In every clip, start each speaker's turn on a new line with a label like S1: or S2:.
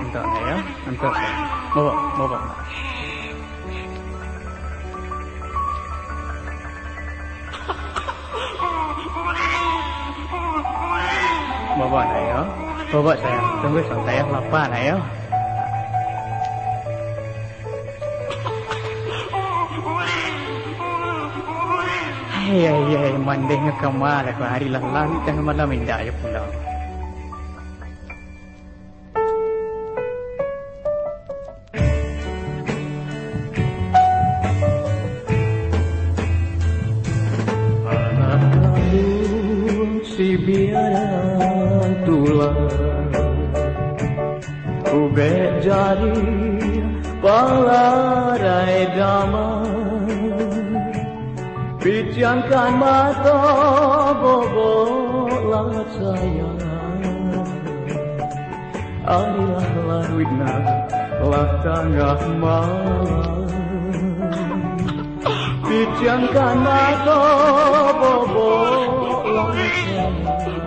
S1: Untuk ya, untuk saya. Bawa. Bawa nak ya. Bawa saya. Tunggu saya lapar nak ya. Hai, mandeng kamar aku hari lalang jangan malam indah ya pulang. Si biarang tulang ubek jari palarai damai pijamkan mata boboklah sayang arilah lawitna lah tengah malam pijamkan mata boboklah sayang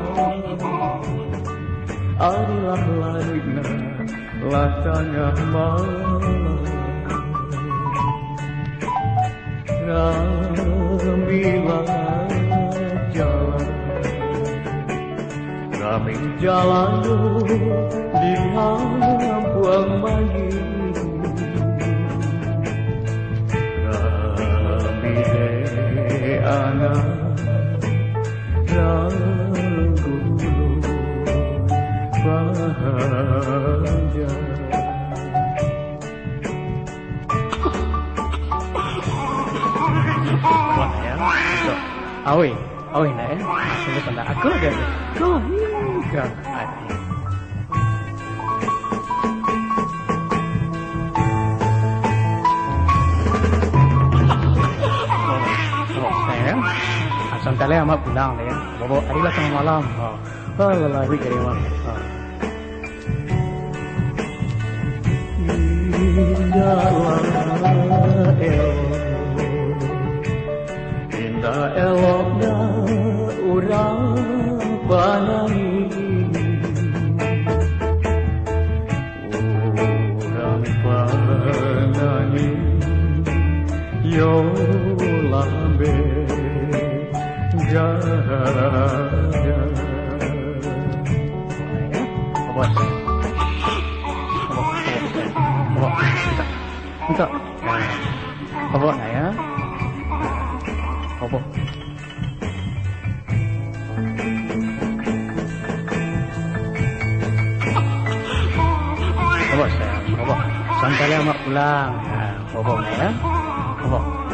S1: arilah lawitna lah tengah malam Rambilah jalan Rambi jalan di Lampung Maju Rambi anak Ranggulu bahagia Awi nak ya. Tunggu tanda aku dia. Kau hingga hati. Saya asal kali amat pulang ya. Bawa hari lah tengah malam. Lelah week hari malam. Indah eloknya urang panani urang panani yo lambe jaga Untuk bawa nak ya. Bawa sayang, bawa. Sampai lama pulang. Bawa nak ya. Bawa.